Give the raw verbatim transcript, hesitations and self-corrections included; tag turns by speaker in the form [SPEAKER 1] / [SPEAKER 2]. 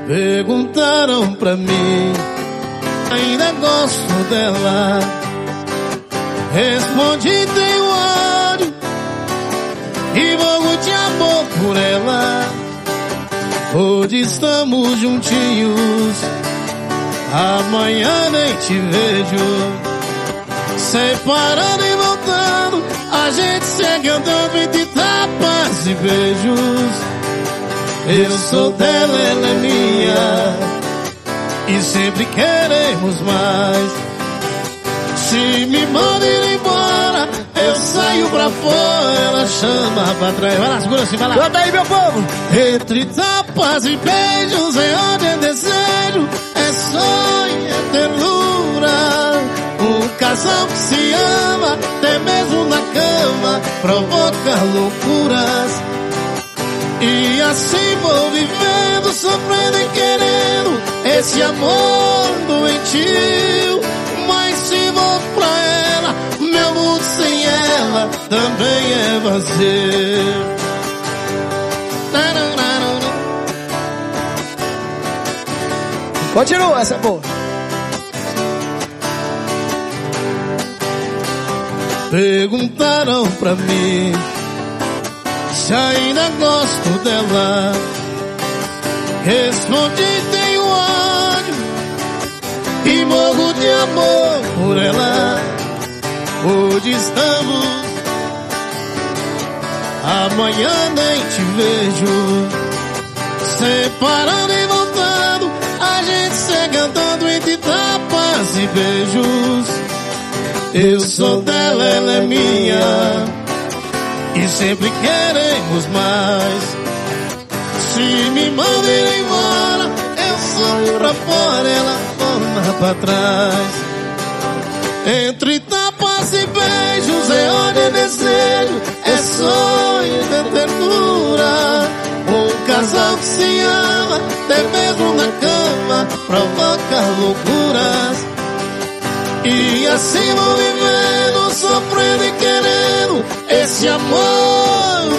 [SPEAKER 1] Perguntaram pra mim, ainda gosto dela. Respondi, tenho ódio e morro de amor por ela. Hoje estamos juntinhos, amanhã nem te vejo. Separando e voltando, a gente segue andando entre tapas e beijos. Eu sou dela, ela é minha, e sempre queremos mais. Se me manda ir embora, eu saio pra fora, ela chama pra trás. Vai lá, segura assim, vai lá.
[SPEAKER 2] Canta aí, meu povo.
[SPEAKER 1] Entre tapas e beijos é onde é desejo, é sonho, é ternura. Um casal que se ama, até mesmo na cama, provoca loucuras. E assim vou vivendo, sofrendo e querendo esse amor doentio. Mas se vou pra ela, meu mundo sem ela também é vazio.
[SPEAKER 2] Continua essa boa.
[SPEAKER 1] Perguntaram pra mim se ainda gosto dela. Respondi, tenho ódio e morro de amor por ela. Hoje estamos, amanhã nem te vejo. Separando e voltando, a gente segue andando entre tapas e beijos. Eu sou dela, ela é minha, e sempre queremos mais. Se me manda ir embora, eu saio pra fora, ela torna pra trás. Entre tapas e beijos é onde é desejo, é sonho, é ternura. Um casal que se ama, até mesmo na cama, provoca loucuras. E assim vou vivendo, sofrendo e querendo esse amor